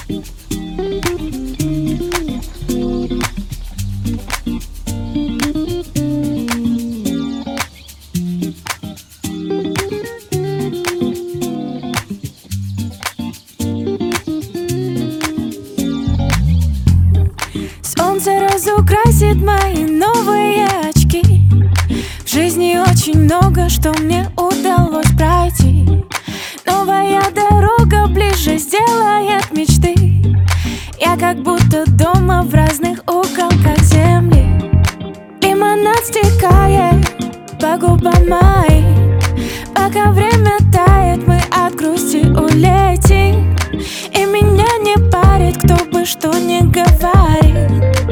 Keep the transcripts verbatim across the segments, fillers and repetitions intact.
Солнце разукрасит мои новые очки. В жизни очень много, что мне удалось пройти. Новая дорога ближе сделает мечты. Я как будто дома в разных уголках земли. Лимонад стекает по губам моим. Пока время тает, мы от грусти улетим. И меня не парит, кто бы что ни говорит.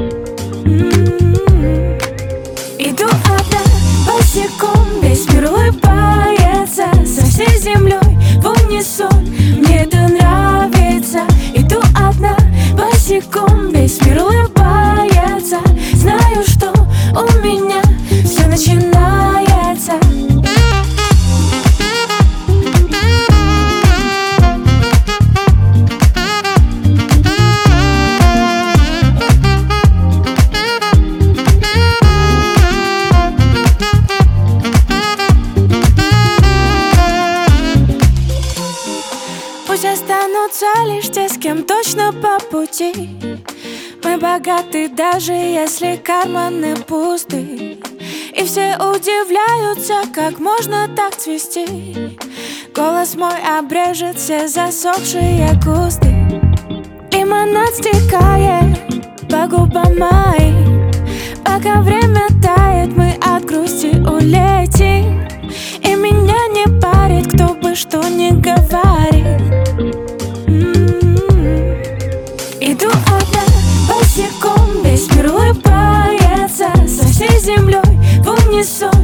М-м-м. Иду одна босиком, весь мир улыбается. Со всей землей в унисон, мне это нравится. Иду одна босиком, весь мир улыбается. Знаю, что у меня все начинается. Пусть останутся лишь те, с кем точно по пути. Мы богаты, даже если карманы пусты. И все удивляются, как можно так цвести. Голос мой обрежет все засохшие кусты. Лимонад стекает по губам моим. Пока время тает, мы от грусти улетим. И меня не парит, кто бы что ни говорит. М-м-м. Иду одна босиком, весь мир улыбается. Со всей землей в унисон,